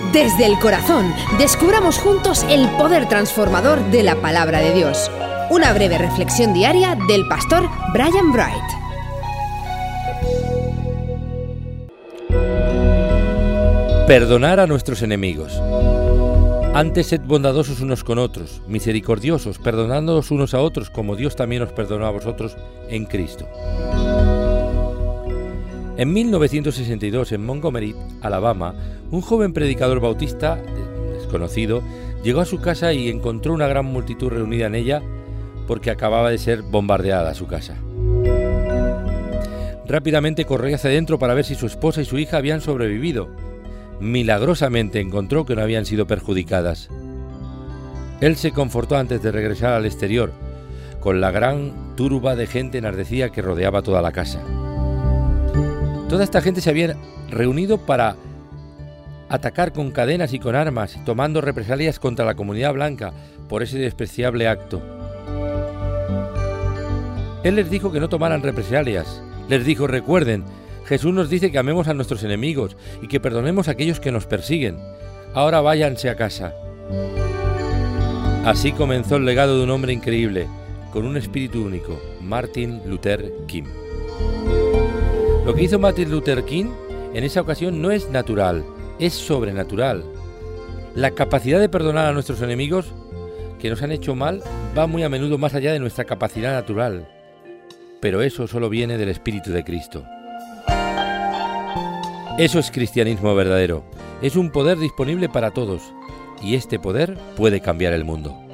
Desde el corazón, descubramos juntos el poder transformador de la palabra de Dios. Una breve reflexión diaria del pastor Brian Bright. Perdonar a nuestros enemigos. Antes sed bondadosos unos con otros, misericordiosos, perdonándoos unos a otros, como Dios también os perdonó a vosotros en Cristo. En 1962, en Montgomery, Alabama, un joven predicador bautista, desconocido, llegó a su casa y encontró una gran multitud reunida en ella porque acababa de ser bombardeada su casa. Rápidamente corrió hacia adentro para ver si su esposa y su hija habían sobrevivido. Milagrosamente encontró que no habían sido perjudicadas. Él se confortó antes de regresar al exterior, con la gran turba de gente enardecida que rodeaba toda la casa. Toda esta gente se había reunido para atacar con cadenas y con armas, tomando represalias contra la comunidad blanca por ese despreciable acto. Él les dijo que no tomaran represalias. Les dijo: recuerden, Jesús nos dice que amemos a nuestros enemigos y que perdonemos a aquellos que nos persiguen. Ahora váyanse a casa. Así comenzó el legado de un hombre increíble, con un espíritu único, Martin Luther King. Lo que hizo Martin Luther King en esa ocasión no es natural, es sobrenatural. La capacidad de perdonar a nuestros enemigos que nos han hecho mal va muy a menudo más allá de nuestra capacidad natural. Pero eso solo viene del Espíritu de Cristo. Eso es cristianismo verdadero. Es un poder disponible para todos. Y este poder puede cambiar el mundo.